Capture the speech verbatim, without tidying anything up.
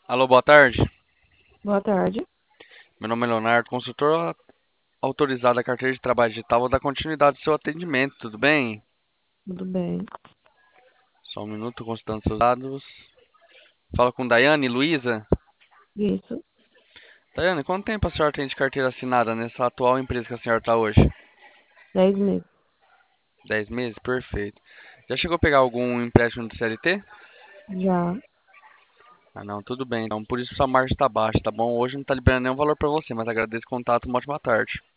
Alô, boa tarde. Boa tarde. Meu nome é Leonardo, consultor autorizado da carteira de trabalho digital. Vou dar continuidade ao seu atendimento, tudo bem? Tudo bem? Só um minuto, consultando seus dados. Fala com Daiane, Luísa. Isso. Daiane, quanto tempo a senhora tem de carteira assinada nessa atual empresa que a senhora está hoje? Dez meses. Dez meses? Perfeito. Já chegou a pegar algum empréstimo do C L T? Já. Ah, não, tudo bem. Então, por isso sua margem está baixa, tá bom? Hoje não está liberando nenhum valor para você, mas agradeço o contato. Uma ótima tarde.